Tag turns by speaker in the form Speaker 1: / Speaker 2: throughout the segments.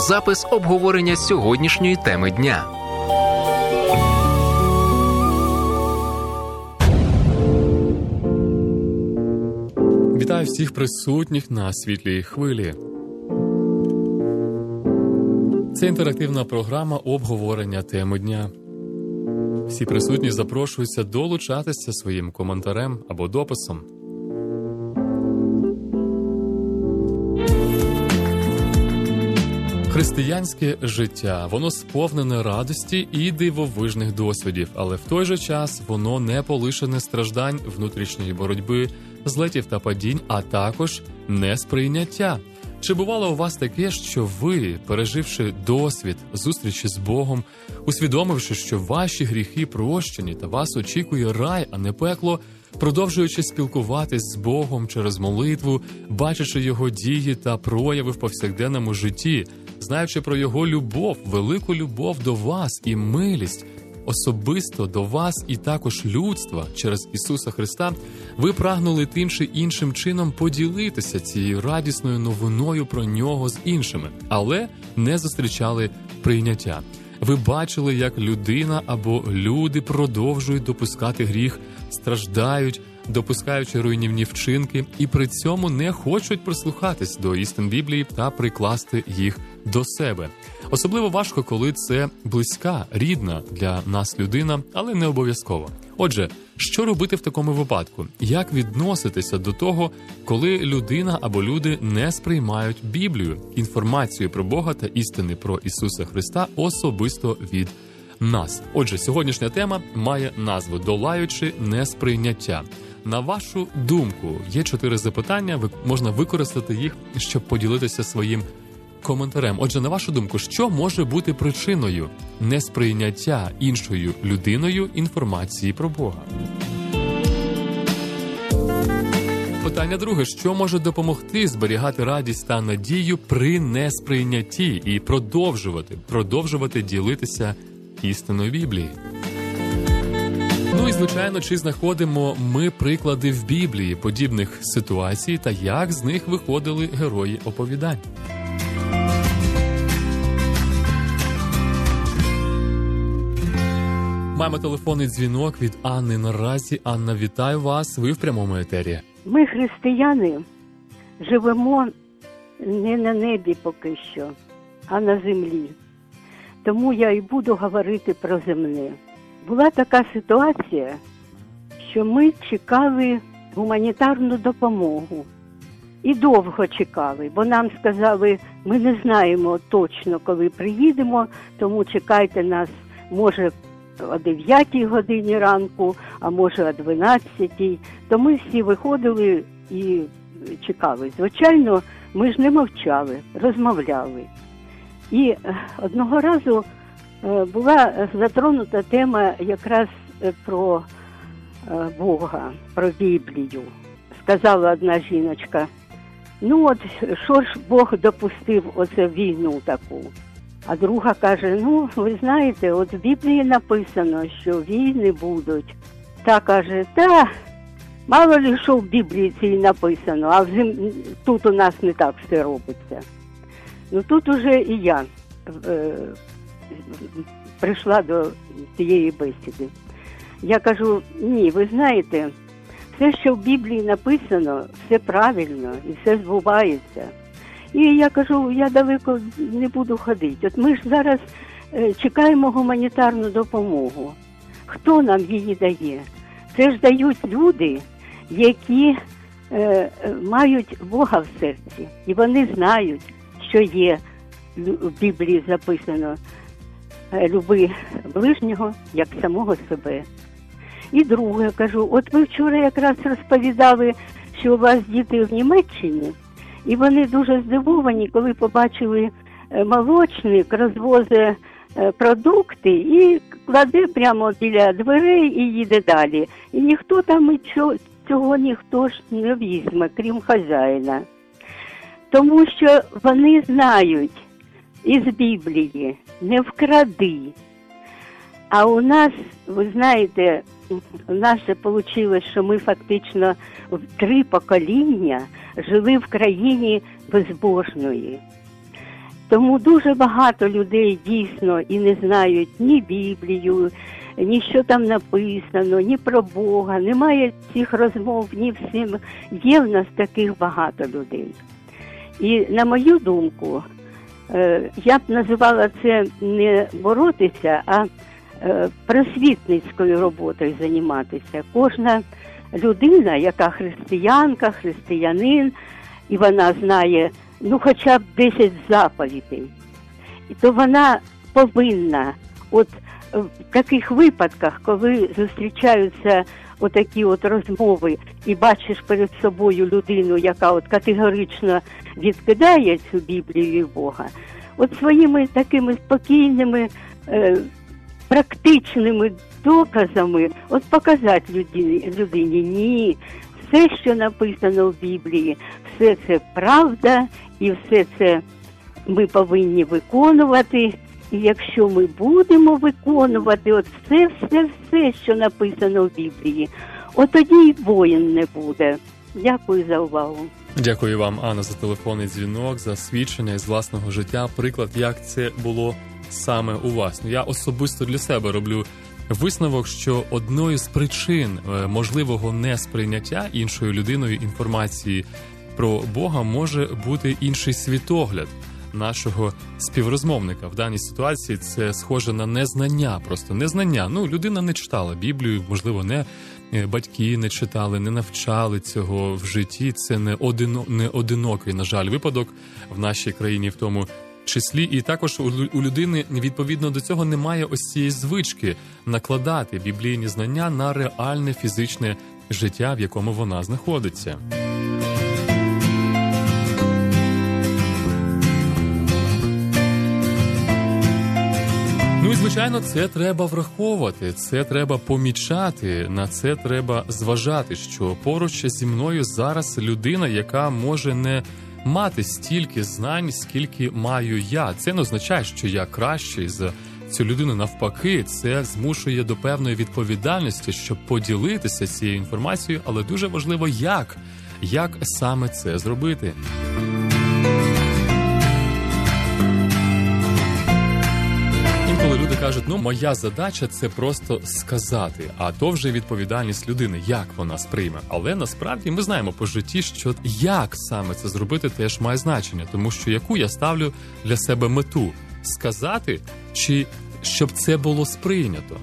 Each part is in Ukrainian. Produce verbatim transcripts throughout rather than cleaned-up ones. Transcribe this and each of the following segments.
Speaker 1: запис обговорення сьогоднішньої теми дня.
Speaker 2: Вітаю всіх присутніх на світлій хвилі. Це інтерактивна програма обговорення теми дня. Всі присутні запрошуються долучатися своїм коментарем або дописом. Християнське життя, воно сповнене радості і дивовижних досвідів, але в той же час воно не полишене страждань, внутрішньої боротьби, злетів та падінь, а також несприйняття. Чи бувало у вас таке, що ви, переживши досвід зустрічі з Богом, усвідомивши, що ваші гріхи прощені та вас очікує рай, а не пекло, продовжуючи спілкуватись з Богом через молитву, бачачи Його дії та прояви в повсякденному житті, знаючи про Його любов, велику любов до вас і милість, особисто до вас і також людства через Ісуса Христа, ви прагнули тим чи іншим чином поділитися цією радісною новиною про Нього з іншими, але не зустрічали прийняття. Ви бачили, як людина або люди продовжують допускати гріх, страждають, допускаючи руйнівні вчинки, і при цьому не хочуть прислухатись до істин Біблії та прикласти їх до себе. Особливо важко, коли це близька, рідна для нас людина, але не обов'язково. Отже, що робити в такому випадку? Як відноситися до того, коли людина або люди не сприймають Біблію, інформацію про Бога та істини про Ісуса Христа особисто від нас? Отже, сьогоднішня тема має назву «Долаючи несприйняття». На вашу думку, є чотири запитання, ви, можна використати їх, щоб поділитися своїм коментарем. Отже, на вашу думку, що може бути причиною несприйняття іншою людиною інформації про Бога? Питання друге. Що може допомогти зберігати радість та надію при несприйнятті і продовжувати, продовжувати ділитися істиною Біблії? Ну і, звичайно, чи знаходимо ми приклади в Біблії подібних ситуацій та як з них виходили герої оповідань? Маємо телефонний дзвінок від Анни наразі. Анна, вітаю вас. Ви в прямому етері.
Speaker 3: Ми, християни, живемо не на небі поки що, а на землі. Тому я і буду говорити про земне. Була така ситуація, що ми чекали гуманітарну допомогу. І довго чекали, бо нам сказали, ми не знаємо точно, коли приїдемо, тому чекайте нас, може, о дев'ятій годині ранку, а може о дванадцятій. То ми всі виходили і чекали. Звичайно, ми ж не мовчали, розмовляли. І одного разу була затронута тема якраз про Бога, про Біблію. Сказала одна жіночка, ну от що ж Бог допустив оце війну таку? А друга каже, ну ви знаєте, от в Біблії написано, що війни будуть. Та каже, та мало ли що в Біблії цій написано, а в зем... тут у нас не так все робиться. Ну тут уже і я е, прийшла до цієї бесіди. Я кажу, ні, ви знаєте, все, що в Біблії написано, все правильно і все збувається. І я кажу, я далеко не буду ходити. От ми ж зараз е, чекаємо гуманітарну допомогу. Хто нам її дає? Це ж дають люди, які е, мають Бога в серці. І вони знають, що є в Біблії записано «Люби ближнього, як самого себе». І друге, кажу, от ви вчора якраз розповідали, що у вас діти в Німеччині, і вони дуже здивовані, коли побачили молочник, розвозить продукти і кладе прямо біля дверей і їде далі. І ніхто там цього ніхто ж не візьме, крім хазяїна. Тому що вони знають із Біблії «не вкради». А у нас, ви знаєте, у нас же вийшло, що ми фактично в три покоління жили в країні безбожної. Тому дуже багато людей дійсно і не знають ні Біблію, ні що там написано, ні про Бога. Немає цих розмов, ні всім. Є в нас таких багато людей. І на мою думку, я б називала це не боротися, а просвітницькою роботою займатися. Кожна людина, яка християнка, християнин, і вона знає, ну, хоча б десять заповідей, то вона повинна, от в таких випадках, коли зустрічаються отакі от розмови, і бачиш перед собою людину, яка от категорично відкидає цю Біблію і Бога, от своїми такими спокійними, е, практичними доказами от показати людині, людині, ні, все, що написано в Біблії, все це правда, і все це ми повинні виконувати. І якщо ми будемо виконувати от все, все, все, що написано в Біблії, от тоді й воїн не буде. Дякую за увагу.
Speaker 2: Дякую вам, Анна, за телефонний дзвінок, за свідчення із власного життя, приклад, як це було саме у вас. Ну, я особисто для себе роблю висновок, що одною з причин можливого несприйняття іншою людиною інформації про Бога може бути інший світогляд нашого співрозмовника. В даній ситуації це схоже на незнання, просто незнання. Ну, людина не читала Біблію, можливо, не батьки не читали, не навчали цього в житті. Це не, одино, не одинокий, на жаль, випадок в нашій країні в тому числі. І також у людини, відповідно до цього, немає ось цієї звички накладати біблійні знання на реальне фізичне життя, в якому вона знаходиться. Ну і, звичайно, це треба враховувати, це треба помічати, на це треба зважати, що поруч зі мною зараз людина, яка може не мати стільки знань, скільки маю я. Це не означає, що я кращий за цю людину. Навпаки, це змушує до певної відповідальності, щоб поділитися цією інформацією, але дуже важливо, як, як саме це зробити. Коли люди кажуть, ну, моя задача – це просто сказати, а то вже відповідальність людини, як вона сприйме. Але насправді ми знаємо по житті, що як саме це зробити теж має значення, тому що яку я ставлю для себе мету – сказати, чи щоб це було сприйнято.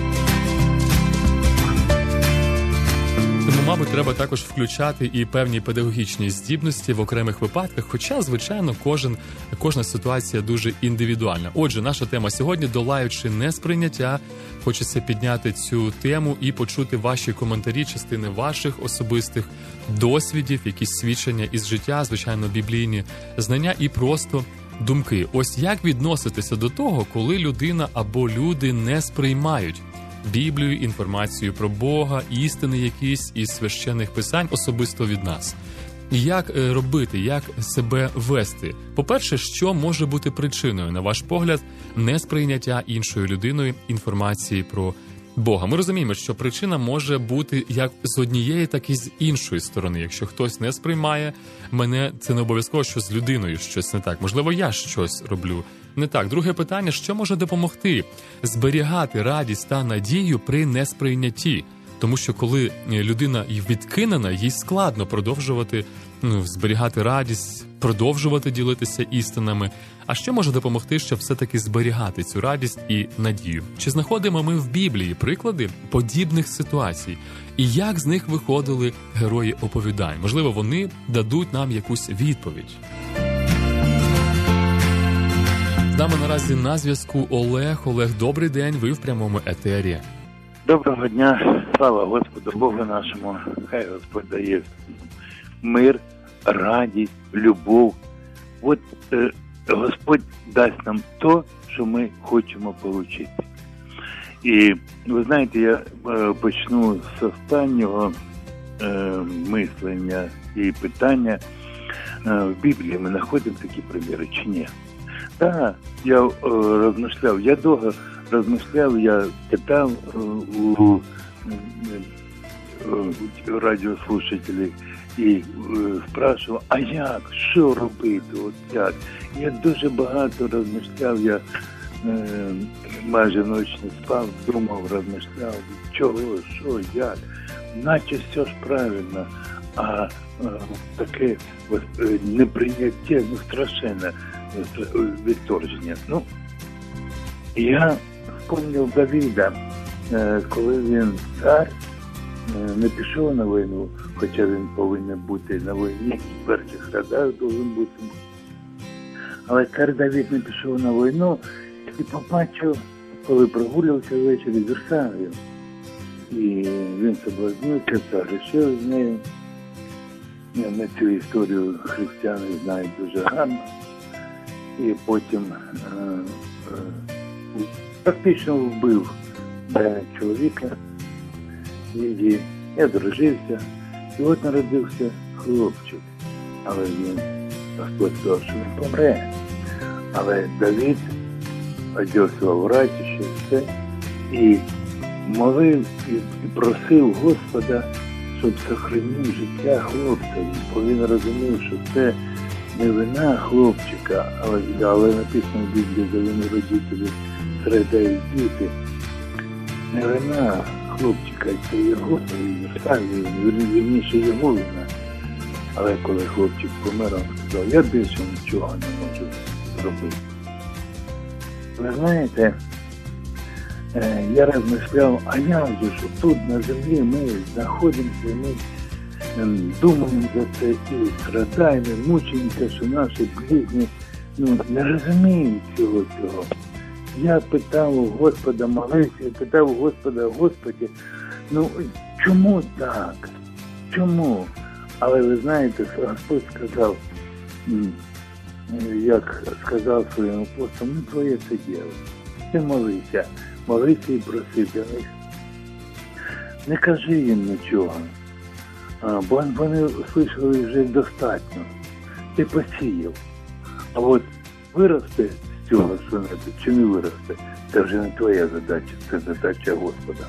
Speaker 2: Тому, мабуть, треба також включати і певні педагогічні здібності в окремих випадках, хоча, звичайно, кожен, кожна ситуація дуже індивідуальна. Отже, наша тема сьогодні – долаючи несприйняття. Хочеться підняти цю тему і почути ваші коментарі, частини ваших особистих досвідів, якісь свідчення із життя, звичайно, біблійні знання і просто думки. Ось як відноситися до того, коли людина або люди не сприймають Біблію, інформацію про Бога, істини якісь із священних писань особисто від нас. Як робити, як себе вести? По-перше, що може бути причиною, на ваш погляд, несприйняття іншою людиною інформації про Бога? Ми розуміємо, що причина може бути як з однієї, так і з іншої сторони. Якщо хтось не сприймає мене, це не обов'язково, що з людиною щось не так. Можливо, я щось роблю не так. Друге питання, що може допомогти зберігати радість та надію при несприйнятті? Тому що коли людина відкинена, їй складно продовжувати ну, зберігати радість, продовжувати ділитися істинами. А що може допомогти, щоб все-таки зберігати цю радість і надію? Чи знаходимо ми в Біблії приклади подібних ситуацій? І як з них виходили герої оповідань? Можливо, вони дадуть нам якусь відповідь. З нами наразі на зв'язку Олег. Олег, добрий день, ви в прямому етері.
Speaker 4: Доброго дня, слава Господу Богу нашому, хай Господь дає мир, радість, любов. От е, Господь дасть нам то, що ми хочемо отримати. І ви знаєте, я е, почну з останнього е, мислення і питання. Е, в Біблії ми знаходимо такі приміри чи ні? Так, я е, розмишляв, я довго розмишляв, я читав у, у, у радіослушателів, і е, спрашував, а як, що робити, от як. Я дуже багато розмишляв, я е, майже ночі не спав, думав, розмишляв, чого, що, як. Наче все ж правильно, а е, таке от, е, неприйняття, ну, страшенне е, відторження. Ну, я вспомнив Давида, е, коли він цар, е, не пішов на війну, хоча він повинен бути на війні, в перших рядах повинен бути. Але цар Давид не пішов на війну і побачив, коли прогулявся ввечері Вірсавію. І він соблазнився, загрішив з нею. Ми цю історію християни знають дуже гарно. І потім е, е, практично вбив е, чоловіка. І я дружився. І от народився хлопчик. Але він, Господь сказав, що він помре. Але Давид одягся в ратище, все. І молив і, і просив Господа, щоб сохранив життя хлопця. Бо він розумів, що це не вина хлопчика, але, але написано в Біблії, де вони родителі страждають діти. Не вина хлопчика, це його, вірніше його вина. Але коли хлопчик помер, він сказав, я більше нічого не можу зробити. Ви знаєте, я розмишляв, а як же, що тут на землі ми знаходимося, ми думаємо за це і страдаємо, мучимося, що наші близькі ну, не розуміють цього цього. Я питав у Господа, молився, я питав у Господа, Господи, ну чому так? Чому? Але ви знаєте, Господь сказав, як сказав своєму апостолу, ну твоє це діло. Ти молися, молися і проси для них. Не кажи їм нічого, бо вони услышали вже достатньо. Ти посіяв. А от виросте з цього що-небудь, чи не виросте, це вже не твоя задача, це задача Господа.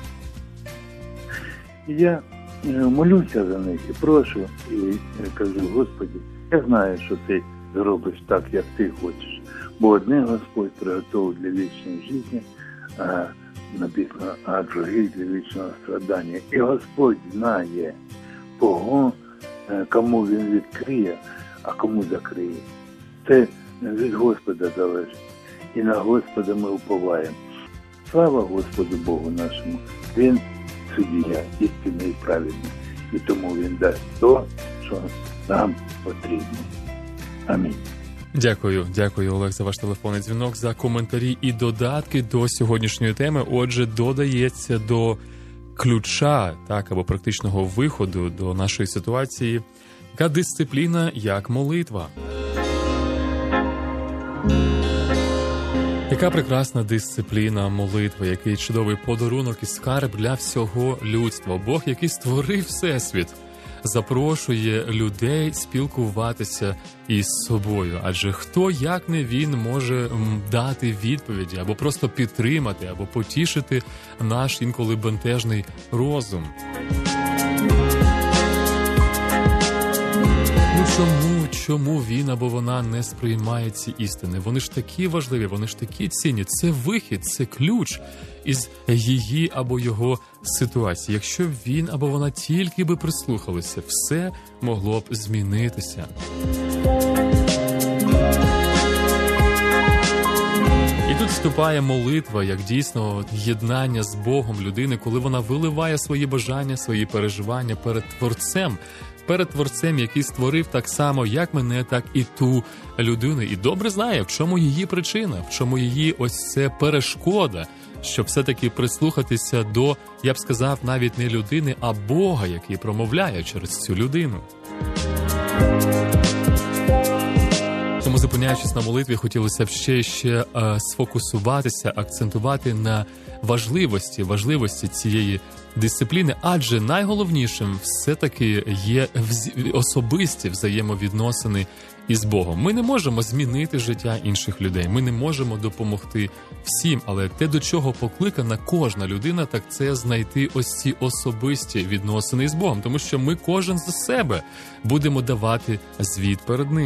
Speaker 4: І я молюся за них і прошу, і кажу, Господи, я знаю, що ти зробиш так, як ти хочеш. Бо одне Господь приготовив для вічної життя, а написано, а другий для вічного страдання. І Господь знає, кого, кому Він відкриє, а кому закриє. Це від Господа залежить. І на Господа ми уповаємо. Слава Господу Богу нашому. Він суддя, істинний і праведний. І тому Він дасть то, що нам потрібно. Амінь.
Speaker 2: Дякую, дякую, Олег, за ваш телефонний дзвінок, за коментарі і додатки до сьогоднішньої теми. Отже, додається до ключа, так, або практичного виходу до нашої ситуації, така дисципліна, як молитва. Яка прекрасна дисципліна молитви, який чудовий подарунок і скарб для всього людства. Бог, який створив Всесвіт, запрошує людей спілкуватися із собою. Адже хто, як не він, може дати відповіді, або просто підтримати, або потішити наш інколи бентежний розум. Ну чому, чому він або вона не сприймає ці істини? Вони ж такі важливі, вони ж такі цінні. Це вихід, це ключ із її або його ситуації. Якщо він або вона тільки би прислухалися, все могло б змінитися. І тут вступає молитва, як дійсно єднання з Богом людини, коли вона виливає свої бажання, свої переживання перед Творцем, перед Творцем, який створив так само, як мене, так і ту людину. І добре знає, в чому її причина, в чому її ось це перешкода, щоб все-таки прислухатися до, я б сказав, навіть не людини, а Бога, який промовляє через цю людину. Тому, зупиняючись на молитві, хотілося б ще і ще е, сфокусуватися, акцентувати на важливості, важливості цієї дисципліни, адже найголовнішим все-таки є вз- особисті взаємовідносини із Богом. Ми не можемо змінити життя інших людей, ми не можемо допомогти всім, але те, до чого покликана кожна людина, так це знайти ось ці особисті відносини із Богом, тому що ми кожен за себе будемо давати звіт перед Ним.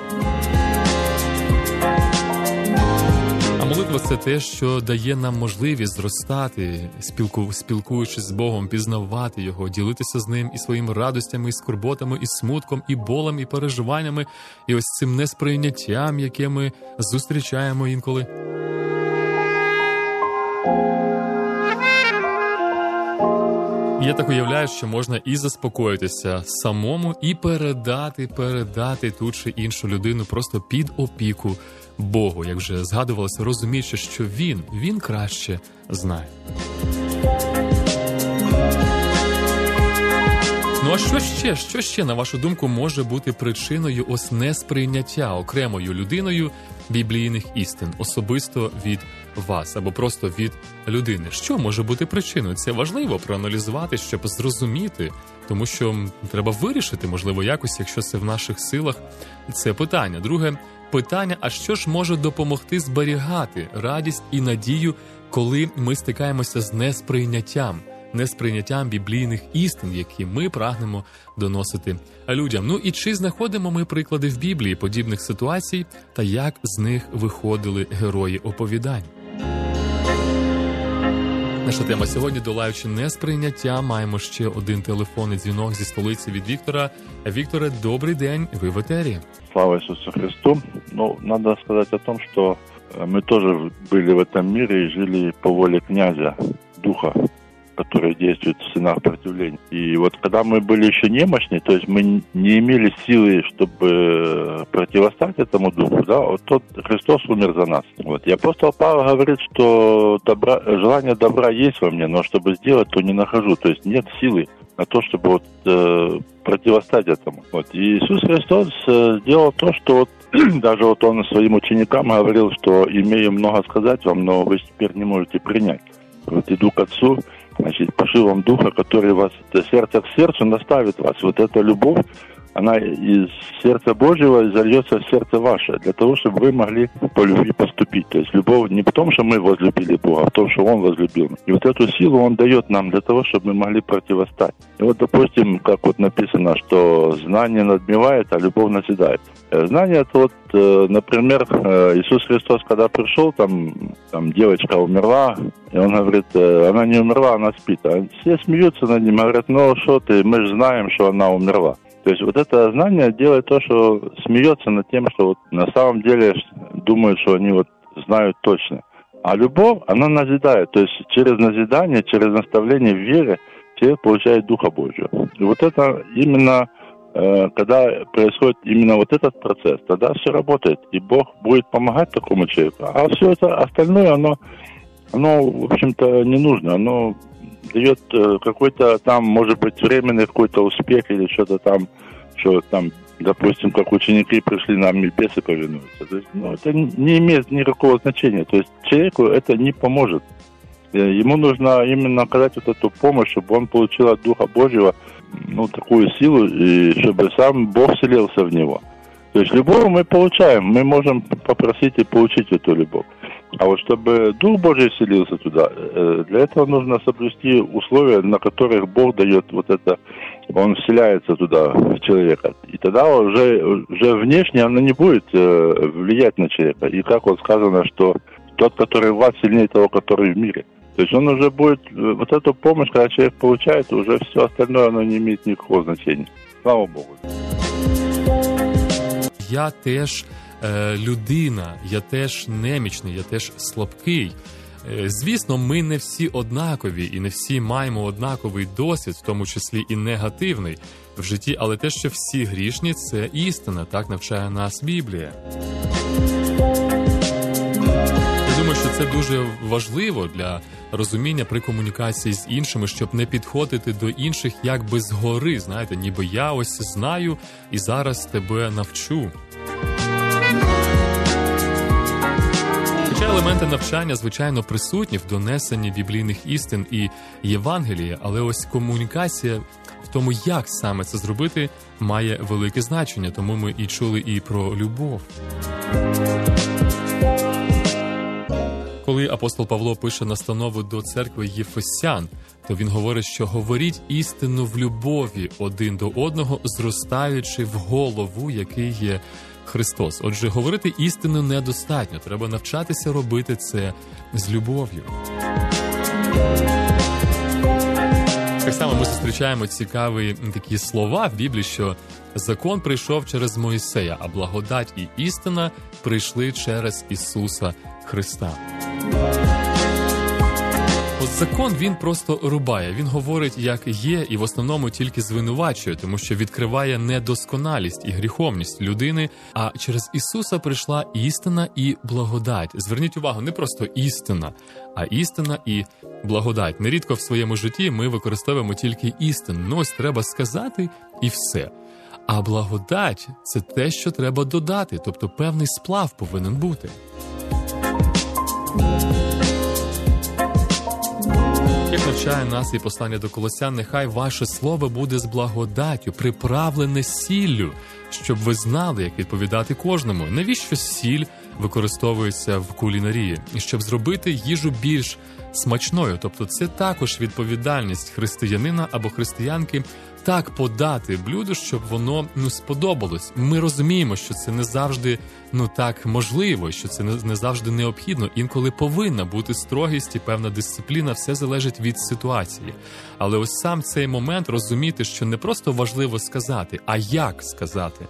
Speaker 2: А молитва – це те, що дає нам можливість зростати, спілку, спілкуючись з Богом, пізнавати Його, ділитися з Ним і своїми радостями, і скорботами, і смутком, і болем, і переживаннями, і ось цим несприйняттям, яке ми зустрічаємо інколи. Я так уявляю, що можна і заспокоїтися самому, і передати, передати ту чи іншу людину просто під опіку Богу, як вже згадувалося, розуміючи, що Він, Він краще знає. Ну а що ще, що ще, на вашу думку, може бути причиною ось несприйняття окремою людиною біблійних істин, особисто від вас або просто від людини? Що може бути причиною? Це важливо проаналізувати, щоб зрозуміти, тому що треба вирішити, можливо, якось, якщо це в наших силах, це питання. Друге питання, а що ж може допомогти зберігати радість і надію, коли ми стикаємося з несприйняттям? несприйняттям біблійних істин, які ми прагнемо доносити людям. Ну і чи знаходимо ми приклади в Біблії подібних ситуацій, та як з них виходили герої оповідань? Наша тема сьогодні, долаючи несприйняття, маємо ще один телефонний дзвінок зі столиці від Віктора. Вікторе, добрий день, ви в етері.
Speaker 5: Слава Иисусу Христу. Ну, надо сказать о том, что мы тоже были в этом мире и жили по воле князя, духа, который действует в стенах противления. И вот когда мы были еще немощны, то есть мы не имели силы, чтобы противостать этому духу, да, вот тот Христос умер за нас. Вот. И апостол Павел говорит, что добра, желание добра есть во мне, но чтобы сделать, то не нахожу. То есть нет силы на то, чтобы вот, э, противостать этому. Вот. И Иисус Христос э, сделал то, что вот, даже вот Он своим ученикам говорил, что имею много сказать вам, но вы теперь не можете принять. Вот иду к Отцу, значит, пошлю вам Духа, который вас сердце к сердцу наставит вас. Вот эта любовь, она из сердца Божьего зальется в сердце ваше, для того, чтобы вы могли по любви поступить. То есть любовь не в том, что мы возлюбили Бога, а в том, что Он возлюбил. И вот эту силу Он дает нам для того, чтобы мы могли противостать. И вот, допустим, как вот написано, что знание надмевает, а любовь назидает. Знание, это вот, например, Иисус Христос, когда пришел, там, там девочка умерла, и Он говорит, она не умерла, она спит. А все смеются над Ним, говорят, ну что ты, мы же знаем, что она умерла. То есть вот это знание делает то, что смеется над тем, что вот на самом деле думают, что они вот знают точно. А любовь, она назидает. То есть через назидание, через наставление в вере человек получает Духа Божьего. И вот это именно, э, когда происходит именно вот этот процесс, тогда все работает. И Бог будет помогать такому человеку. А все это остальное, оно, оно в общем-то, не нужно. Оно дает какой-то там, может быть, временный какой-то успех или что-то там, что там, допустим, как ученики пришли, нам бесы повинуются. То есть, ну, это не имеет никакого значения. То есть человеку это не поможет. Ему нужно именно оказать вот эту помощь, чтобы он получил от Духа Божьего, ну, такую силу, и чтобы сам Бог вселился в него. То есть любовь мы получаем, мы можем попросить и получить эту любовь. А вот чтобы Дух Божий вселился туда, для этого нужно соблюсти условия, на которых Бог дает вот это, Он вселяется туда, в человека. И тогда уже, уже внешне оно не будет влиять на человека. И как вот сказано, что тот, который в вас, сильнее того, который в мире. То есть он уже будет, вот эту помощь, когда человек получает, уже все остальное, оно не имеет никакого значения. Слава Богу.
Speaker 2: Я теж е, людина, я теж немічний, я теж слабкий. Е, звісно, ми не всі однакові і не всі маємо однаковий досвід, в тому числі і негативний в житті, але те, що всі грішні, це істина, так навчає нас Біблія. Я думаю, що це дуже важливо для розуміння при комунікації з іншими, щоб не підходити до інших якби згори, знаєте, ніби я ось знаю і зараз тебе навчу. елементи навчання, звичайно, присутні в донесенні біблійних істин і Євангелія, але ось комунікація в тому, як саме це зробити, має велике значення, тому ми і чули і про любов. Коли апостол Павло пише настанову до церкви Єфесян, то він говорить, що говоріть істину в любові один до одного, зростаючи в голову, який є Христос. Отже, говорити істину недостатньо, треба навчатися робити це з любов'ю. Так само ми зустрічаємо цікаві такі слова в Біблії, що закон прийшов через Мойсея, а благодать і істина прийшли через Ісуса Христа. От закон, він просто рубає, він говорить, як є, і в основному тільки звинувачує, тому що відкриває недосконалість і гріховність людини, а через Ісуса прийшла істина і благодать. Зверніть увагу, не просто істина, а істина і благодать. Нерідко в своєму житті ми використовуємо тільки істину, ну ось треба сказати і все. А благодать – це те, що треба додати, тобто певний сплав повинен бути. Як навчає нас і послання до Колосян, нехай ваше слово буде з благодаттю, приправлене сіллю, щоб ви знали, як відповідати кожному. Навіщо сіль використовується в кулінарії? Щоб зробити їжу більш смачною. Тобто це також відповідальність християнина або християнки так подати блюдо, щоб воно ну, сподобалось. Ми розуміємо, що це не завжди ну, так можливо, що це не, не завжди необхідно. Інколи повинна бути строгість і певна дисципліна, все залежить від ситуації. Але ось сам цей момент розуміти, що не просто важливо сказати, а як сказати.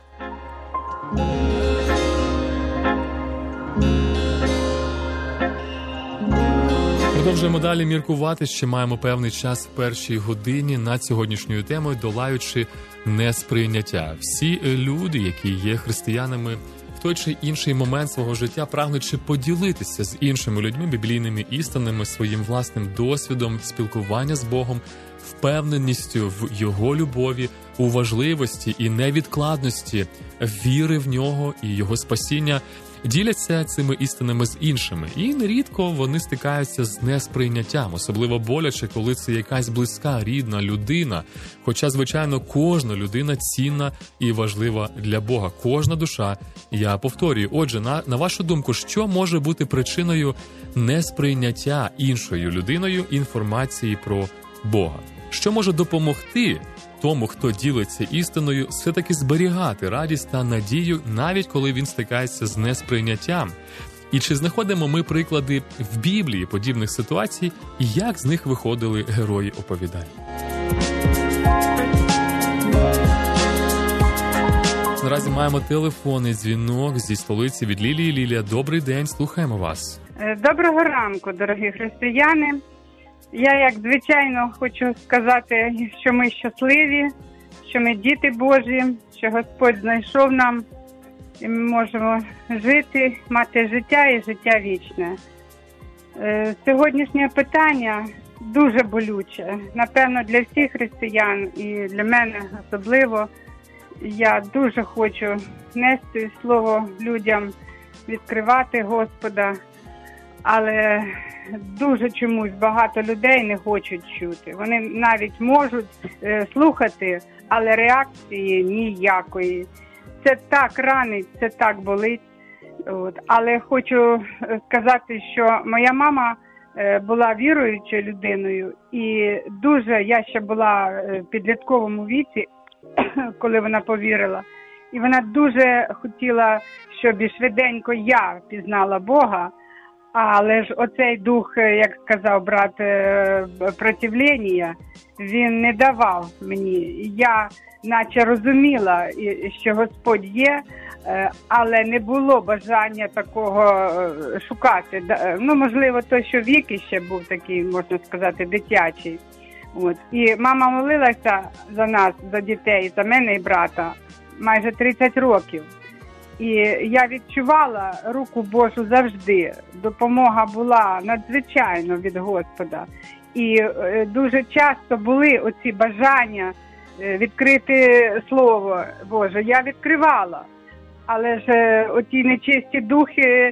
Speaker 2: Продовжуємо далі міркувати, ще маємо певний час в першій годині над сьогоднішньою темою, долаючи несприйняття. Всі люди, які є християнами, в той чи інший момент свого життя прагнучи поділитися з іншими людьми біблійними істинами, своїм власним досвідом спілкування з Богом, впевненістю в Його любові, у важливості і невідкладності віри в Нього і Його спасіння, діляться цими істинами з іншими. І нерідко вони стикаються з несприйняттям, особливо боляче, коли це якась близька, рідна людина. Хоча, звичайно, кожна людина цінна і важлива для Бога. Кожна душа, я повторюю. Отже, на, на вашу думку, що може бути причиною несприйняття іншою людиною інформації про Бога? Що може допомогти тому, хто ділиться істиною, все-таки зберігати радість та надію, навіть коли він стикається з несприйняттям? І чи знаходимо ми приклади в Біблії подібних ситуацій, і як з них виходили герої оповідань? Наразі маємо телефонний дзвінок зі столиці від Лілії. Лілія, добрий день, слухаємо вас.
Speaker 6: Доброго ранку, дорогі християни. Я, як звичайно, хочу сказати, що ми щасливі, що ми діти Божі, що Господь знайшов нам, і ми можемо жити, мати життя і життя вічне. Е, сьогоднішнє питання дуже болюче. Напевно, для всіх християн і для мене особливо. Я дуже хочу нести слово людям, відкривати Господа, але дуже чомусь багато людей не хочуть чути. Вони навіть можуть е, слухати, але реакції ніякої. Це так ранить, це так болить. От. Але хочу сказати, що моя мама е, була віруючою людиною, і дуже, я ще була в підлітковому віці, коли вона повірила. І вона дуже хотіла, щоб і швиденько я пізнала Бога. Але ж оцей дух, як сказав брат, противлення, він не давав мені. Я наче розуміла, що Господь є, але не було бажання такого шукати. Ну, можливо, то, що вік ще був такий, можна сказати, дитячий. От. І мама молилася за нас, за дітей, за мене і брата, майже тридцять років. І я відчувала руку Божу завжди. Допомога була надзвичайно від Господа. І дуже часто були оці бажання відкрити Слово Боже. Я відкривала. Але ж оті нечисті духи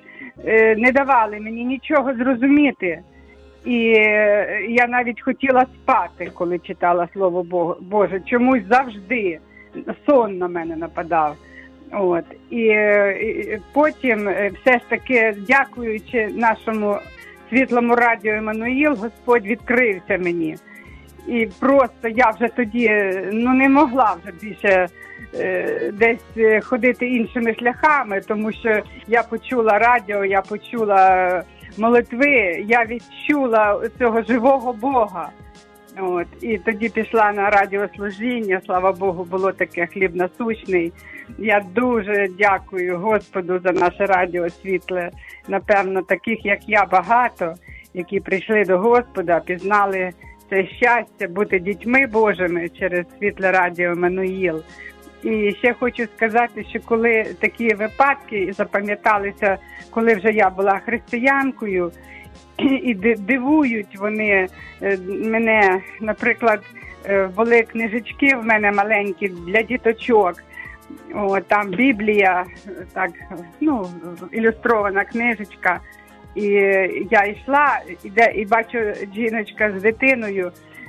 Speaker 6: е, не давали мені нічого зрозуміти. І е, я навіть хотіла спати, коли читала Слово Бо- Боже. Чомусь завжди сон на мене нападав. От. І, і потім, все ж таки, дякуючи нашому світлому радіо «Еммануїл», Господь відкрився мені. І просто я вже тоді ну, не могла вже більше е, десь ходити іншими шляхами, тому що я почула радіо, я почула молитви, я відчула цього живого Бога. От. І тоді пішла на радіослужіння, слава Богу, було таке хліб насущний. Я дуже дякую Господу за наше радіо світле. Напевно, таких, як я, багато, які прийшли до Господа, пізнали це щастя бути дітьми Божими через світле радіо «Еммануїл». І ще хочу сказати, що коли такі випадки запам'яталися, коли вже я була християнкою, і дивують вони мене, наприклад, були книжечки в мене маленькі для діточок, о, там Біблія, так, ну, ілюстрована книжечка, і я йшла, і, і бачу жіночка з дитиною,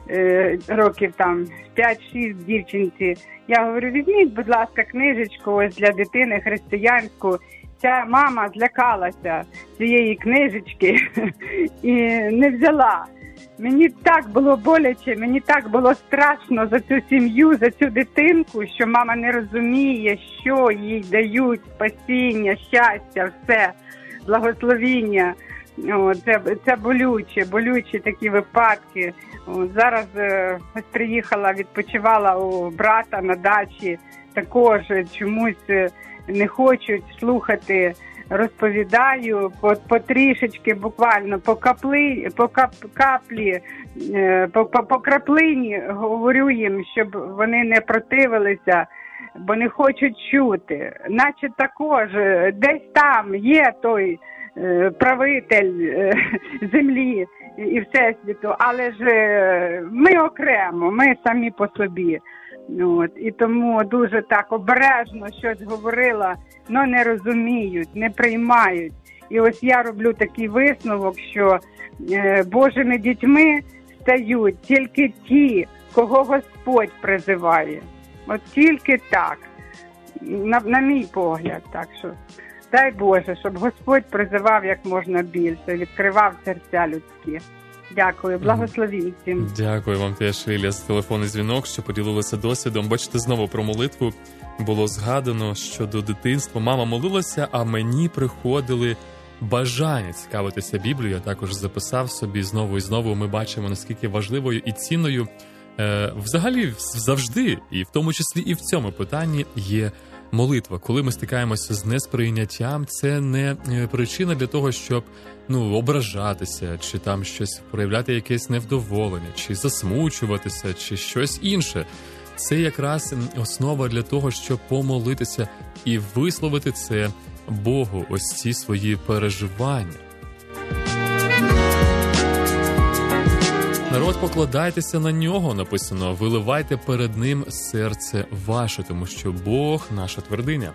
Speaker 6: е, років там п'ять-шість дівчинці, я говорю, візьміть, будь ласка, книжечку ось для дитини християнську. Ця мама злякалася цієї книжечки і не взяла. Мені так було боляче, мені так було страшно за цю сім'ю, за цю дитинку, що мама не розуміє, що їй дають спасіння, щастя, все, благословіння. О, це, це болюче, болючі такі випадки. О, зараз е, ось приїхала, відпочивала у брата на дачі, також чомусь не хочуть слухати, розповідаю по, по трішечки, буквально по капли, по кап, каплі, по, по, по краплині говорю їм, щоб вони не противилися, бо не хочуть чути. Наче також десь там є той е, правитель е, землі і всесвіту, але ж ми окремо, ми самі по собі. От, і тому дуже так обережно щось говорила, але не розуміють, не приймають. І ось я роблю такий висновок, що е, Божими дітьми стають тільки ті, кого Господь призиває. От тільки так, на, на мій погляд. Так що дай Боже, щоб Господь призивав як можна більше, відкривав серця людські. Дякую, благословінь всім.
Speaker 2: Дякую вам теж, Лілія, за телефонний дзвінок, що поділилися досвідом. Бачите, знову про молитву було згадано, що до дитинства мама молилася, а мені приходили бажання цікавитися Біблією. Я також записав собі знову і знову. Ми бачимо, наскільки важливою і цінною е, взагалі завжди, і в тому числі і в цьому питанні, є молитва. Коли ми стикаємося з несприйняттям, це не причина для того, щоб ну, ображатися, чи там щось проявляти якесь невдоволення, чи засмучуватися, чи щось інше. Це якраз основа для того, щоб помолитися і висловити це Богу, ось ці свої переживання. Народ, покладайтеся на нього, написано, виливайте перед ним серце ваше, тому що Бог – наша твердиня.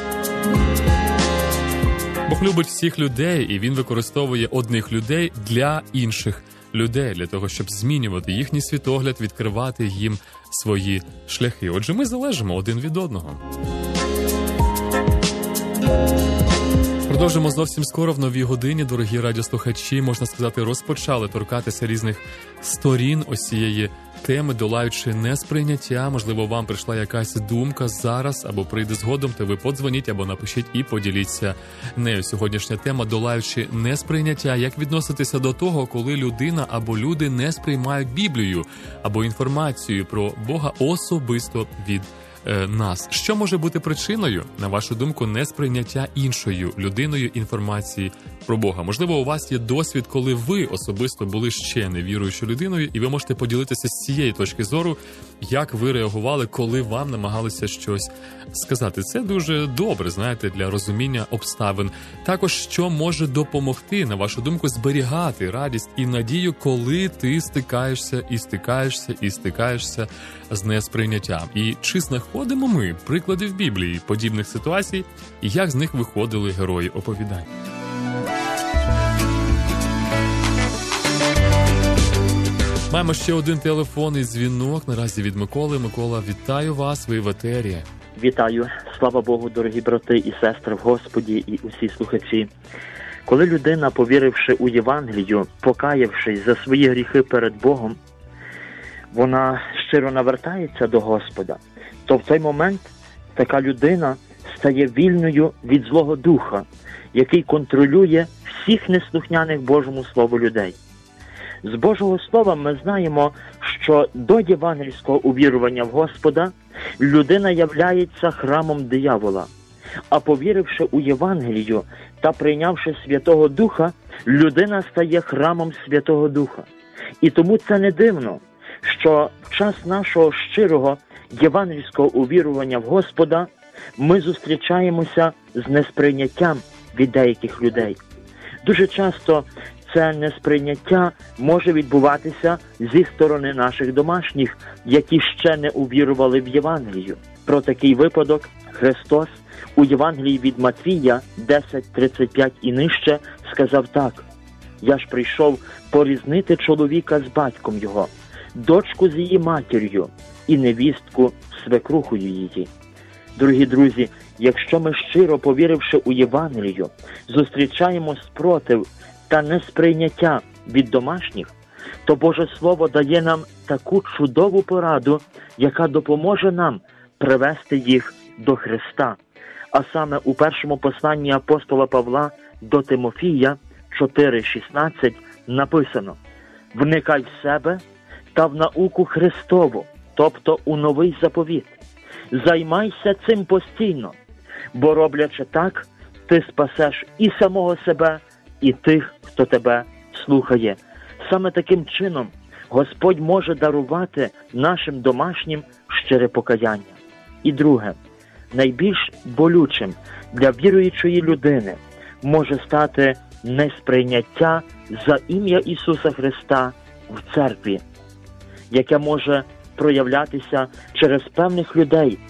Speaker 2: Бог любить всіх людей, і Він використовує одних людей для інших людей, для того, щоб змінювати їхній світогляд, відкривати їм свої шляхи. Отже, ми залежимо один від одного. Продовжимо зовсім скоро в новій годині, дорогі радіослухачі, можна сказати, розпочали торкатися різних сторін ось цієї теми, долаючи несприйняття. Можливо, вам прийшла якась думка зараз або прийде згодом, то ви подзвоніть або напишіть і поділіться нею. Сьогоднішня тема – долаючи несприйняття. Як відноситися до того, коли людина або люди не сприймають Біблію або інформацію про Бога особисто від нас. Що може бути причиною, на вашу думку, несприйняття іншою людиною інформації про Бога? Можливо, у вас є досвід, коли ви особисто були ще невіруючою людиною, і ви можете поділитися з цієї точки зору, як ви реагували, коли вам намагалися щось сказати. Це дуже добре, знаєте, для розуміння обставин. Також, що може допомогти, на вашу думку, зберігати радість і надію, коли ти стикаєшся і стикаєшся і стикаєшся з несприйняттям. І чи знаходимо ми приклади в Біблії подібних ситуацій, і як з них виходили герої оповідань? Маємо ще один телефонний дзвінок. Наразі від Миколи. Микола, вітаю вас, ви в етері.
Speaker 7: Вітаю. Слава Богу, дорогі брати і сестри в Господі і усі слухачі. Коли людина, повіривши у Євангелію, покаявшись за свої гріхи перед Богом, вона щиро навертається до Господа, то в той момент така людина стає вільною від Злого Духа, який контролює всіх неслухняних Божому Слову людей. З Божого Слова ми знаємо, що до євангельського увірування в Господа людина являється храмом диявола. А повіривши у Євангелію та прийнявши Святого Духа, людина стає храмом Святого Духа. І тому це не дивно, що в час нашого щирого євангельського увірування в Господа ми зустрічаємося з несприйняттям від деяких людей. Дуже часто це несприйняття може відбуватися зі сторони наших домашніх, які ще не увірували в Євангелію. Про такий випадок Христос у Євангелії від Матвія десять тридцять п'ять і нижче сказав так: «Я ж прийшов порізнити чоловіка з батьком його, дочку з її матір'ю і невістку з свекрухою її». Дорогі друзі, якщо ми щиро повіривши у Євангелію, зустрічаємо спротив та несприйняття від домашніх, то Боже Слово дає нам таку чудову пораду, яка допоможе нам привести їх до Христа. А саме у першому посланні апостола Павла до Тимофія чотири шістнадцять написано: «Вникай в себе та в науку Христову, тобто у новий заповіт. Займайся цим постійно, бо роблячи так, ти спасеш і самого себе, і тих, хто тебе слухає». Саме таким чином Господь може дарувати нашим домашнім щире покаяння. І друге, найбільш болючим для віруючої людини може стати несприйняття за ім'я Ісуса Христа в церкві, яке може проявлятися через певних людей,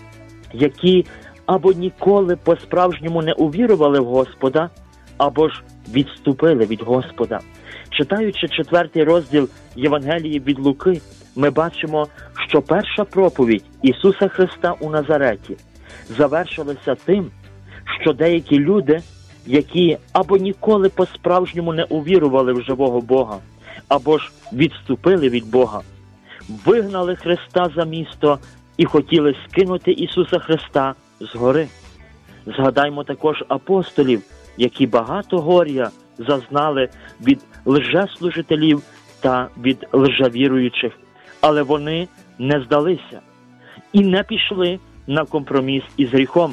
Speaker 7: які або ніколи по-справжньому не увірували в Господа, або ж відступили від Господа. Читаючи четвертий розділ Євангелії від Луки, ми бачимо, що перша проповідь Ісуса Христа у Назареті завершилася тим, що деякі люди, які або ніколи по-справжньому не увірували в живого Бога, або ж відступили від Бога, вигнали Христа за місто і хотіли скинути Ісуса Христа з гори. Згадаймо також апостолів, які багато горя зазнали від лжеслужителів та від лжевіруючих, але вони не здалися і не пішли на компроміс із гріхом,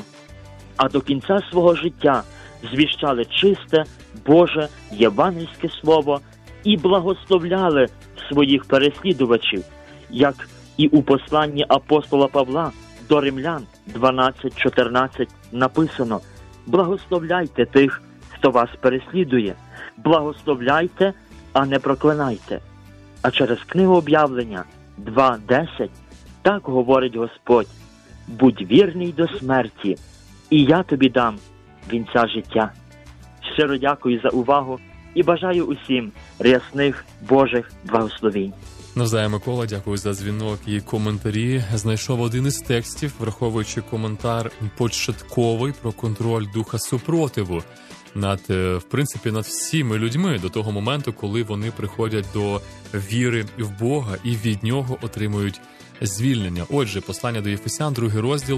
Speaker 7: а до кінця свого життя звіщали чисте, Боже, євангельське слово і благословляли своїх переслідувачів, як і у посланні апостола Павла до римлян дванадцять чотирнадцять написано: «Благословляйте тих, хто вас переслідує, благословляйте, а не проклинайте». А через книгу Об'явлення два десять так говорить Господь: «Будь вірний до смерті, і я тобі дам вінця життя». Щиро дякую за увагу і бажаю усім рясних Божих благословінь.
Speaker 2: Навзаєм, Микола, дякую за дзвінок і коментарі. Знайшов один із текстів, враховуючи коментар початковий про контроль духа супротиву над, в принципі, над всіми людьми до того моменту, коли вони приходять до віри в Бога і від нього отримують звільнення. Отже, послання до Єфесян, другий розділ,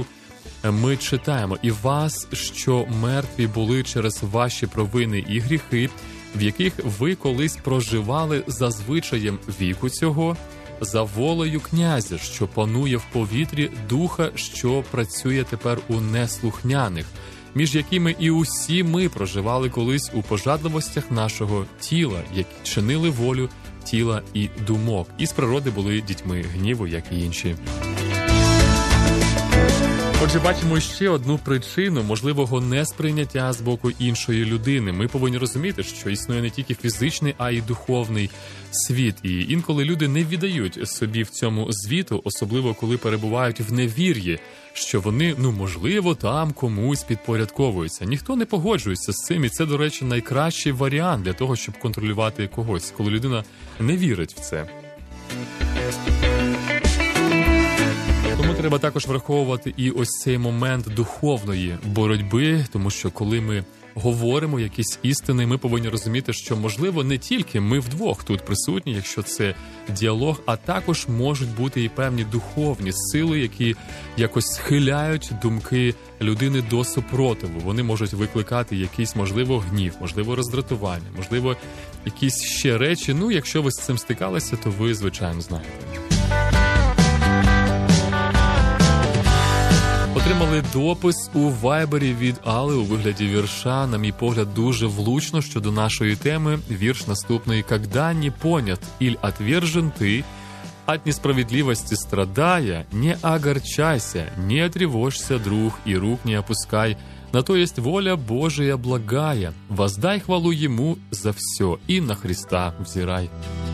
Speaker 2: ми читаємо: «І вас, що мертві були через ваші провини і гріхи, в яких ви колись проживали за звичаєм віку цього, за волею князя, що панує в повітрі, духа, що працює тепер у неслухняних, між якими і усі ми проживали колись у пожадливостях нашого тіла, які чинили волю тіла і думок, і з природи були дітьми гніву, як і інші». Отже, бачимо ще одну причину можливого несприйняття з боку іншої людини. Ми повинні розуміти, що існує не тільки фізичний, а й духовний світ. І інколи люди не віддають собі в цьому звіту, особливо коли перебувають в невір'ї, що вони, ну, можливо, там комусь підпорядковуються. Ніхто не погоджується з цим, і це, до речі, найкращий варіант для того, щоб контролювати когось, коли людина не вірить в це. треба також враховувати і ось цей момент духовної боротьби, тому що коли ми говоримо якісь істини, ми повинні розуміти, що, можливо, не тільки ми вдвох тут присутні, якщо це діалог, а також можуть бути і певні духовні сили, які якось схиляють думки людини до супротиву. Вони можуть викликати якийсь, можливо, гнів, можливо, роздратування, можливо, якісь ще речі. Ну, якщо ви з цим стикалися, то ви, звичайно, знаєте. Отримали допис у вайбері від Алли у вигляді вірша, на мій погляд, дуже влучно щодо нашої теми. Вірш наступний. «Когда не понят иль отвержен ты, от несправедливости страдая, не огорчайся, не тревожься, друг, и рук не опускай. На то есть воля Божия благая. Воздай хвалу Ему за все, и на Христа взирай».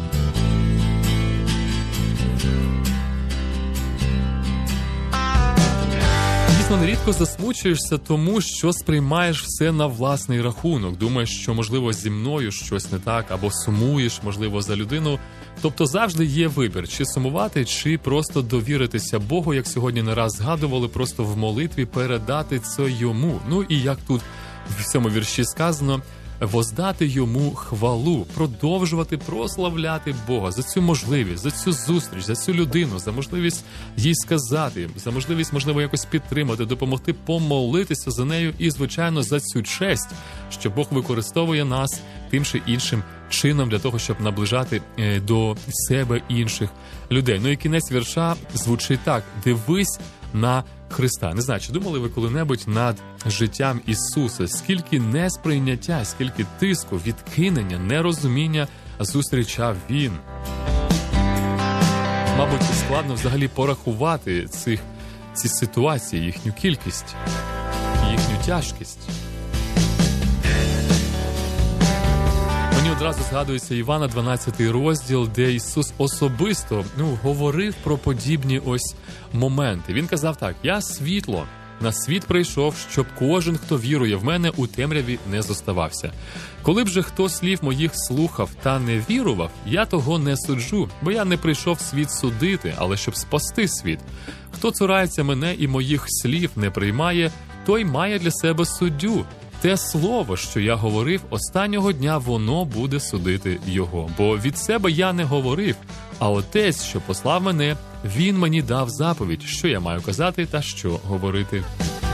Speaker 2: Дійсно, нерідко засмучуєшся тому, що сприймаєш все на власний рахунок. Думаєш, що, можливо, зі мною щось не так, або сумуєш, можливо, за людину. Тобто завжди є вибір, чи сумувати, чи просто довіритися Богу, як сьогодні не раз згадували, просто в молитві передати це Йому. Ну і як тут в цьому вірші сказано, воздати Йому хвалу, продовжувати прославляти Бога за цю можливість, за цю зустріч, за цю людину, за можливість їй сказати, за можливість, можливо, якось підтримати, допомогти помолитися за нею і, звичайно, за цю честь, що Бог використовує нас тим чи іншим чином для того, щоб наближати до себе інших людей. Ну і кінець вірша звучить так: «Дивись на Христа». Не знаю, чи думали ви коли-небудь над життям Ісуса? Скільки несприйняття, скільки тиску, відкинення, нерозуміння зустрічав Він? Мабуть, складно взагалі порахувати цих, ці ситуації, їхню кількість, їхню тяжкість. Мені одразу згадується Івана дванадцятий розділ, де Ісус особисто ну, говорив про подібні ось моменти. Він казав так: «Я світло, на світ прийшов, щоб кожен, хто вірує в мене, у темряві не зоставався. Коли б же хто слів моїх слухав та не вірував, я того не суджу, бо я не прийшов світ судити, але щоб спасти світ. Хто цурається мене і моїх слів не приймає, той має для себе суддю. Те слово, що я говорив, останнього дня воно буде судити його. Бо від себе я не говорив, а Отець, що послав мене, Він мені дав заповідь, що я маю казати та що говорити».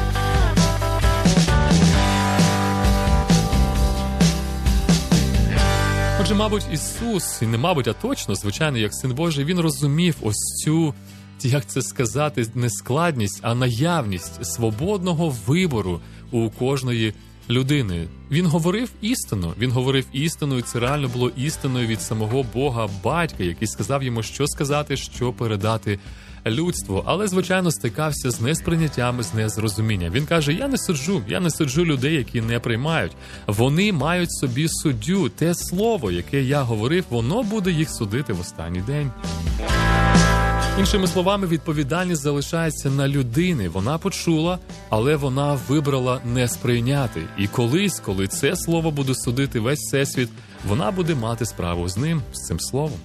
Speaker 2: Отже, мабуть, Ісус, і не мабуть, а точно, звичайно, як Син Божий, Він розумів ось цю, як це сказати, не складність, а наявність свободного вибору у кожної людини. Він говорив істину, він говорив істину, і це реально було істиною від самого Бога Батька, який сказав йому, що сказати, що передати людству. Але, звичайно, стикався з несприйняттям, з незрозумінням. Він каже: «Я не суджу, я не суджу людей, які не приймають. Вони мають собі суддю. Те слово, яке я говорив, воно буде їх судити в останній день». Іншими словами, відповідальність залишається на людини. Вона почула, але вона вибрала не сприйняти. І колись, коли це слово буде судити весь всесвіт, вона буде мати справу з ним, з цим словом.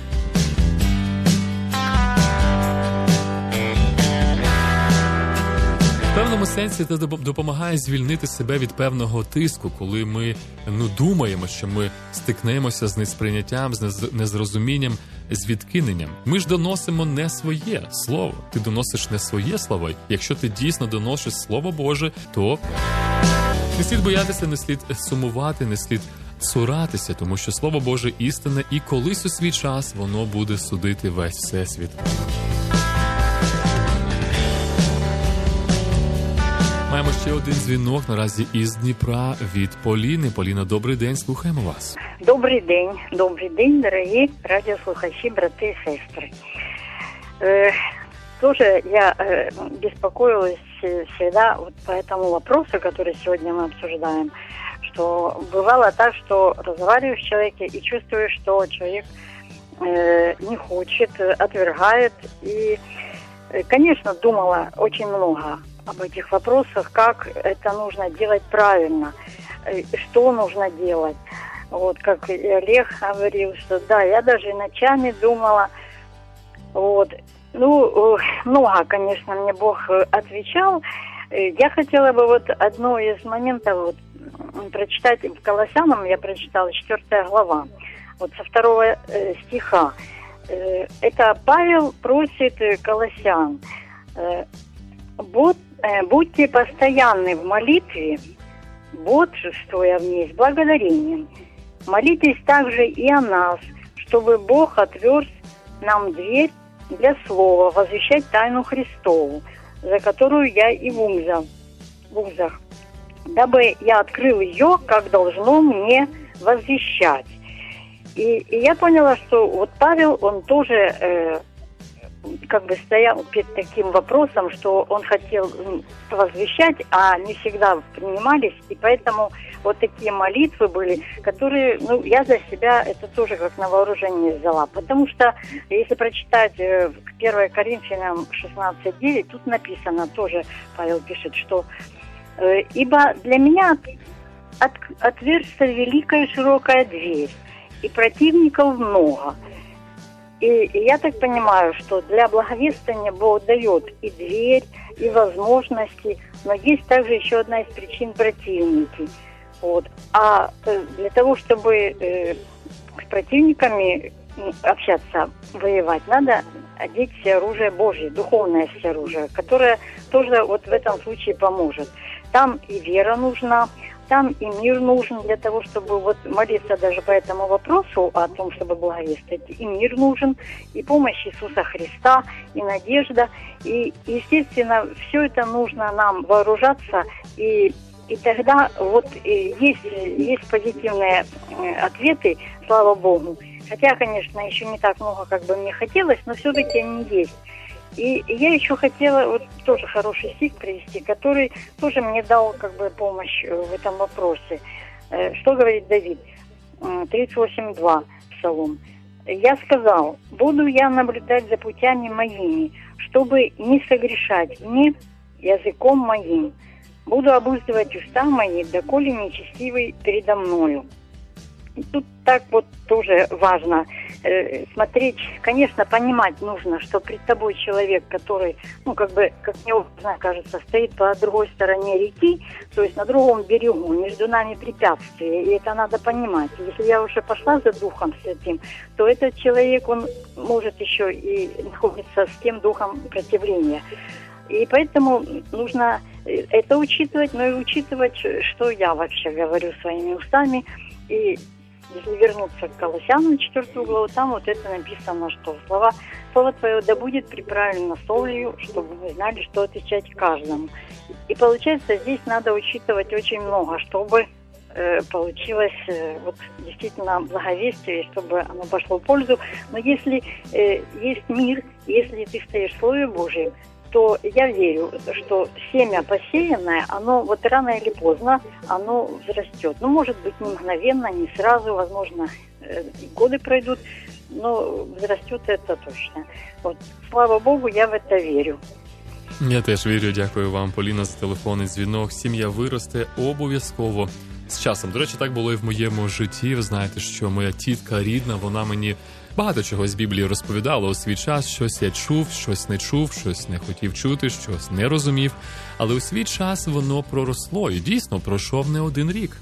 Speaker 2: В певному сенсі це допомагає звільнити себе від певного тиску, коли ми ну, думаємо, що ми стикнемося з несприйняттям, з незрозумінням, з відкиненням. Ми ж доносимо не своє слово. Ти доносиш не своє слово. Якщо ти дійсно доносиш Слово Боже, то не слід боятися, не слід сумувати, не слід цуратися, тому що Слово Боже істинне, і колись у свій час воно буде судити весь всесвіт. Маємо ще один дзвінок наразі із Дніпра від Поліни. Поліна, добрий день, слухаємо вас.
Speaker 8: Добрий день, добрий день, дорогі радіослухачі, брати і сестри. Э, тоже я э, беспокоилась всегда вот по этому вопросу, который сегодня мы обсуждаем, что бывало так, что разговариваешь с человеком и чувствуешь, что человек э, не хочет, отвергает. И, конечно, думала очень много об этих вопросах, как это нужно делать правильно, что нужно делать. Вот, как и Олег говорил, что да, я даже ночами думала, вот, Ну, много, конечно, мне Бог отвечал. Я хотела бы вот одно из моментов вот прочитать в Колоссянам, я прочитала четвёртая глава, вот со второго э, стиха. Э, это Павел просит колоссян: э, будь, э, будьте постоянны в молитве, бодрствуя в ней с благодарением. Молитесь также и о нас, чтобы Бог отверз нам дверь для слова, возвещать тайну Христову, за которую я и в узах, в узах, дабы я открыл ее, как должно мне возвещать. И, и я поняла, что вот Павел, он тоже э, как бы стоял перед таким вопросом, что он хотел возвещать, а не всегда принимались, и поэтому вот такие молитвы были, которые, ну, я для себя это тоже как на вооружение взяла, потому что если прочитать э, первое Коринфянам шестнадцать девять, тут написано, тоже Павел пишет, что э, «Ибо для меня от, от, отверзится великая широкая дверь, и противников много». И, и я так понимаю, что для благовествования Бог дает и дверь, и возможности, но есть также еще одна из причин — противники. Вот. А для того, чтобы э, с противниками общаться, воевать, надо одеть все оружие Божье, духовное все оружие, которое тоже вот в этом случае поможет. Там и вера нужна, там и мир нужен для того, чтобы вот молиться даже по этому вопросу о том, чтобы благовествовать. И мир нужен, и помощь Иисуса Христа, и надежда. И, естественно, все это нужно нам вооружаться. И, и тогда вот есть, есть позитивные ответы, слава Богу. Хотя, конечно, еще не так много, как бы мне хотелось, но все-таки они есть. И я еще хотела вот тоже хороший стих привести, который тоже мне дал как бы помощь в этом вопросе. Что говорит Давид? тридцать восемь два Псалом. «Я сказал, буду я наблюдать за путями моими, чтобы не согрешать мне языком моим. Буду обуздывать уста мои, доколе нечестивый передо мною». И тут так вот тоже важно э, смотреть, конечно, понимать нужно, что перед тобой человек, который, ну, как бы, как мне образно кажется, стоит по другой стороне реки, то есть на другом берегу, между нами препятствия, и это надо понимать. Если я уже пошла за Духом Святым, то этот человек, он может еще и находиться с тем духом противления. И поэтому нужно это учитывать, но и учитывать, что я вообще говорю своими устами. И если вернуться к Колоссянам, четвертую главу, там вот это написано, что слова, слово твое да будет приправлено солью, чтобы вы знали, что отвечать каждому. И получается, здесь надо учитывать очень много, чтобы э, получилось э, вот действительно благовестие, чтобы оно пошло в пользу. Но если э, есть мир, если ты стоишь в Слове Божьем, то я верю, что семя посеянное, оно вот рано или поздно, оно взрастет. Ну, может быть, не мгновенно, не сразу, возможно, годы пройдут, но взрастет это точно. Вот, слава Богу, я в это вірю.
Speaker 2: Я теж вірю, дякую вам, Поліна, за телефонний дзвінок. Сім'я виросте обов'язково з часом. До речі, так було і в моєму житті. Ви знаєте, що моя тітка рідна, вона мені багато чого з Біблії розповідала у свій час. Щось я чув, щось не чув, щось не хотів чути, щось не розумів. Але у свій час воно проросло і дійсно пройшов не один рік.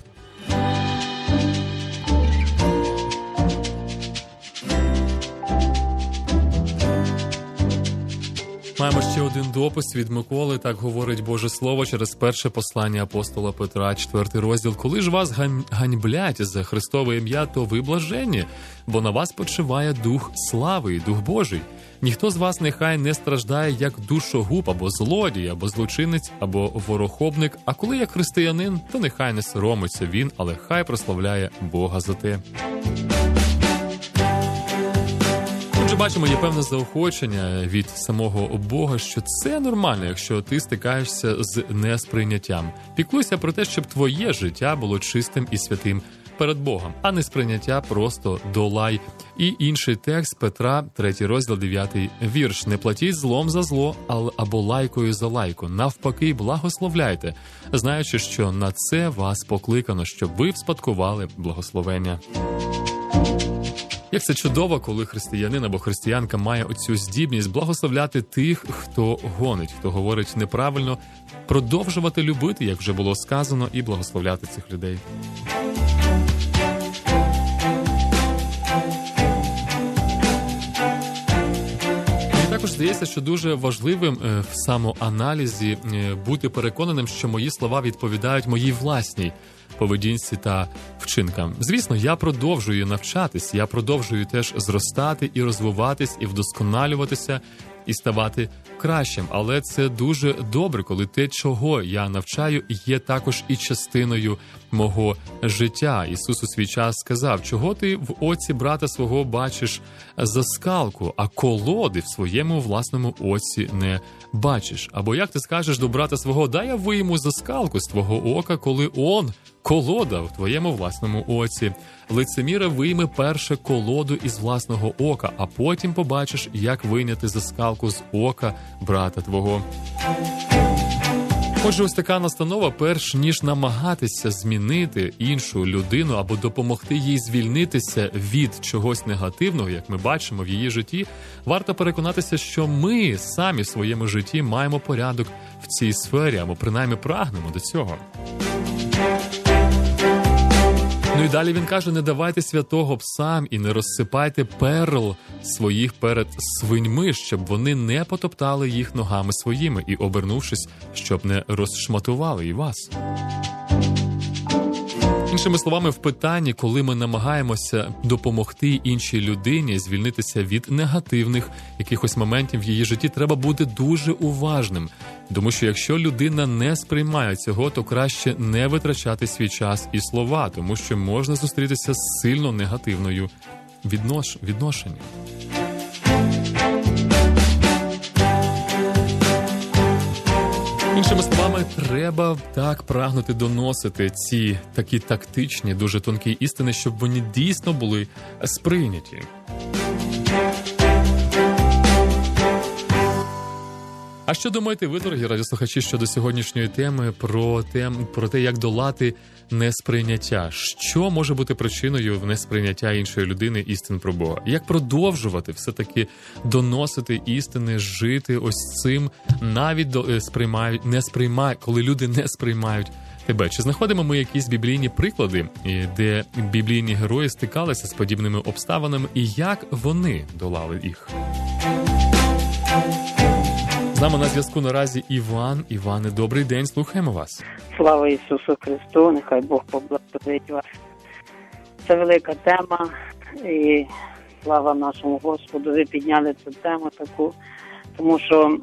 Speaker 2: Маємо ще один допис від Миколи. Так говорить Боже Слово через перше послання апостола Петра, четвертий розділ. «Коли ж вас ганьблять за Христове ім'я, то ви блаженні, бо на вас почиває Дух слави і Дух Божий. Ніхто з вас нехай не страждає як душогуб, або злодій, або злочинець, або ворохобник, а коли як християнин, то нехай не соромиться він, але хай прославляє Бога за те». Бачимо, є певне заохочення від самого Бога, що це нормально, якщо ти стикаєшся з несприйняттям. Піклуйся про те, щоб твоє життя було чистим і святим перед Богом, а не сприйняття просто долай. І інший текст Петра, третій розділ, дев'ятий вірш. «Не платіть злом за зло, або лайкою за лайку. Навпаки, благословляйте, знаючи, що на це вас покликано, щоб ви вспадкували благословення». Як це чудово, коли християнин або християнка має оцю здібність благословляти тих, хто гонить, хто говорить неправильно, продовжувати любити, як вже було сказано, і благословляти цих людей. Також здається, що дуже важливим в самоаналізі бути переконаним, що мої слова відповідають моїй власній поведінці та вчинкам. Звісно, я продовжую навчатись, я продовжую теж зростати і розвиватись, і вдосконалюватися, і ставати кращим. Але це дуже добре, коли те, чого я навчаю, є також і частиною мого життя. Ісус у свій час сказав: чого ти в оці брата свого бачиш заскалку, а колоди в своєму власному оці не бачиш? Або як ти скажеш до брата свого: дай я вийму заскалку з твого ока, коли он колода в твоєму власному оці. Лицеміра вийме перше колоду із власного ока, а потім побачиш, як вийняти заскалку з ока брата твого. Отже, ось така настанова: перш ніж намагатися змінити іншу людину або допомогти їй звільнитися від чогось негативного, як ми бачимо в її житті, варто переконатися, що ми самі в своєму житті маємо порядок в цій сфері, або принаймні прагнемо до цього. Ну і далі він каже: не давайте святого псам і не розсипайте перл своїх перед свиньми, щоб вони не потоптали їх ногами своїми і, обернувшись, щоб не розшматували і вас. Іншими словами, в питанні, коли ми намагаємося допомогти іншій людині звільнитися від негативних якихось моментів в її житті, треба бути дуже уважним. Тому що якщо людина не сприймає цього, то краще не витрачати свій час і слова, тому що можна зустрітися з сильно негативною віднош... відношенням. Іншими словами, треба так прагнути доносити ці такі тактичні, дуже тонкі істини, щоб вони дійсно були сприйняті. А що думаєте ви, дорогі радіослухачі, щодо сьогоднішньої теми про, тем, про те, як долати несприйняття? Що може бути причиною несприйняття іншої людини істин про Бога? Як продовжувати все-таки доносити істини, жити ось цим, навіть до, сприймають, не сприймають, коли люди не сприймають тебе? Чи знаходимо ми якісь біблійні приклади, де біблійні герої стикалися з подібними обставинами, і як вони долали їх? З нами на зв'язку наразі Іван. Іване, добрий день, слухаємо вас.
Speaker 9: Слава Ісусу Христу, нехай Бог поблагословить вас. Це велика тема, і слава нашому Господу, ви підняли цю тему таку, тому що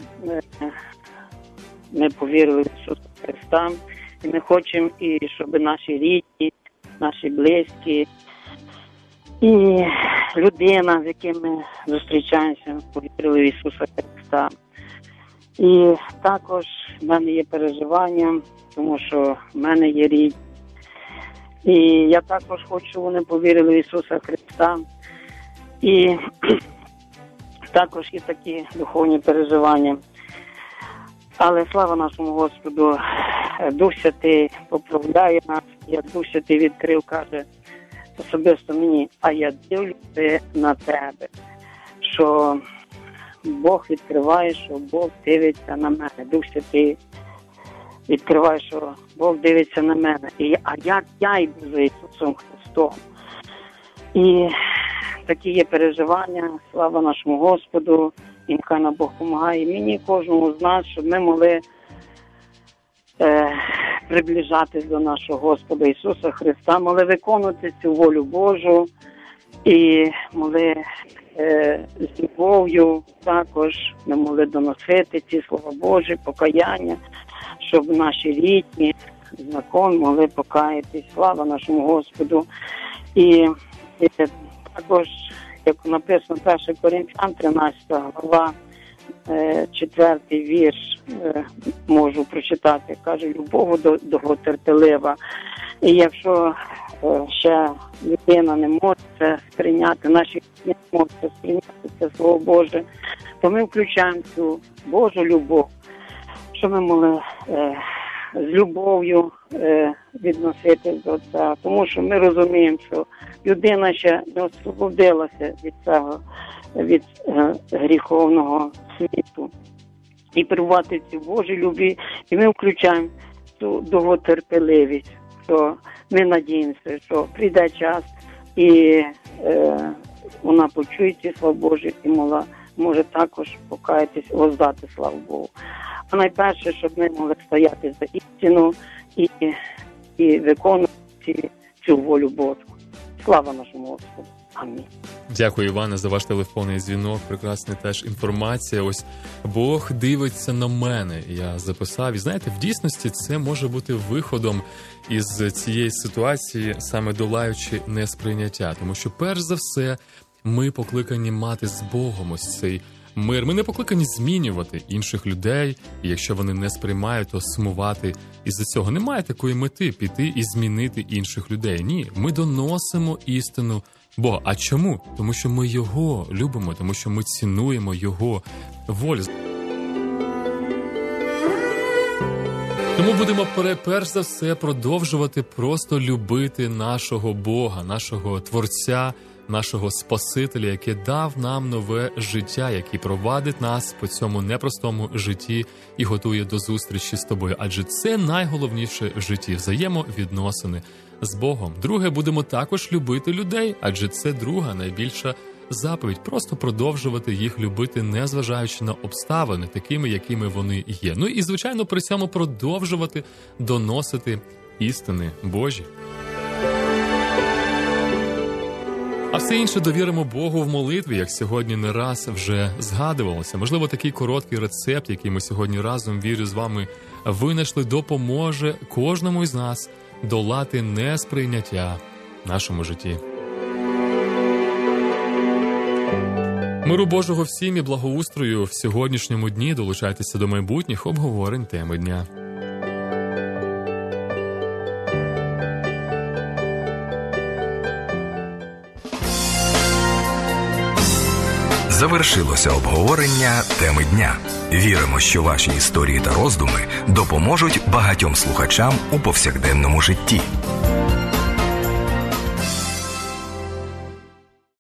Speaker 9: ми повірили в Ісуса Христа, і ми хочемо, і щоб наші рідні, наші близькі, і людина, з яким ми зустрічаємося, повірили в Ісуса Христа. І також в мене є переживання, тому що в мене є рідні. І я також хочу, щоб вони повірили в Ісуса Христа. І також є такі духовні переживання. Але слава нашому Господу, Дух Святий поправляє нас, як Дух Святий відкрив, каже особисто мені: а я дивлюся на тебе, що Бог відкриває, що Бог дивиться на мене. Дух Святий відкриває, що Бог дивиться на мене. І, а як я йду за Ісусом Христом. І такі є переживання. Слава нашому Господу. І нехай нам Бог допомагає мені, кожному з нас, щоб ми могли е, приближатись до нашого Господа Ісуса Христа, могли виконувати цю волю Божу і могли з любов'ю також ми могли доносити ці слова Божі, покаяння, щоб наші рідні, знайомі могли покаятись. Слава нашому Господу. І, і також, як написано перше Коринфян, тринадцята глава, четвертий вірш, можу прочитати. Каже: любов довготерпелива. І якщо ще людина не може це сприйняти, наші не можуть сприйняти це Слово Боже, то ми включаємо цю Божу любов, щоб ми могли е, з любов'ю е, відноситись до цього. Тому що ми розуміємо, що людина ще не освободилася від цього, від е, гріховного світу. І перебувати в цій Божій любві. І ми включаємо цю довготерпеливість, що ми надіємося, що прийде час, і е, вона почує ці слова Божі, і мала, може також покаятись, воздати славу Богу. А найперше, щоб ми могли стояти за істину і, і виконувати цю волю Божу. Слава нашому Господу. Амінь.
Speaker 2: Дякую, Іване, за ваш телефонний дзвінок. Прекрасна теж інформація. Ось Бог дивиться на мене. Я записав. І знаєте, в дійсності це може бути виходом із цієї ситуації, саме долаючи несприйняття. Тому що, перш за все, ми покликані мати з Богом ось цей мир. Ми не покликані змінювати інших людей, і якщо вони не сприймають, то сумувати. Із-за цього немає такої мети піти і змінити інших людей. Ні, ми доносимо істину Бога. А чому? Тому що ми Його любимо, тому що ми цінуємо Його волю. Тому будемо перш за все продовжувати просто любити нашого Бога, нашого Творця, нашого Спасителя, який дав нам нове життя, який провадить нас по цьому непростому житті і готує до зустрічі з тобою. Адже це найголовніше в житті – взаємовідносини з Богом. Друге, будемо також любити людей, адже це друга найбільша заповідь. Просто продовжувати їх любити, незважаючи на обставини, такими, якими вони є. Ну і, звичайно, при цьому продовжувати доносити істини Божі. А все інше довіримо Богу в молитві, як сьогодні не раз вже згадувалося. Можливо, такий короткий рецепт, який ми сьогодні разом, вірю, з вами винайшли, допоможе кожному із нас долати несприйняття в нашому житті. Миру Божого всім і благоустрою в сьогоднішньому дні. Долучайтеся до майбутніх обговорень теми дня.
Speaker 10: Завершилося обговорення теми дня. Віримо, що ваші історії та роздуми допоможуть багатьом слухачам у повсякденному житті.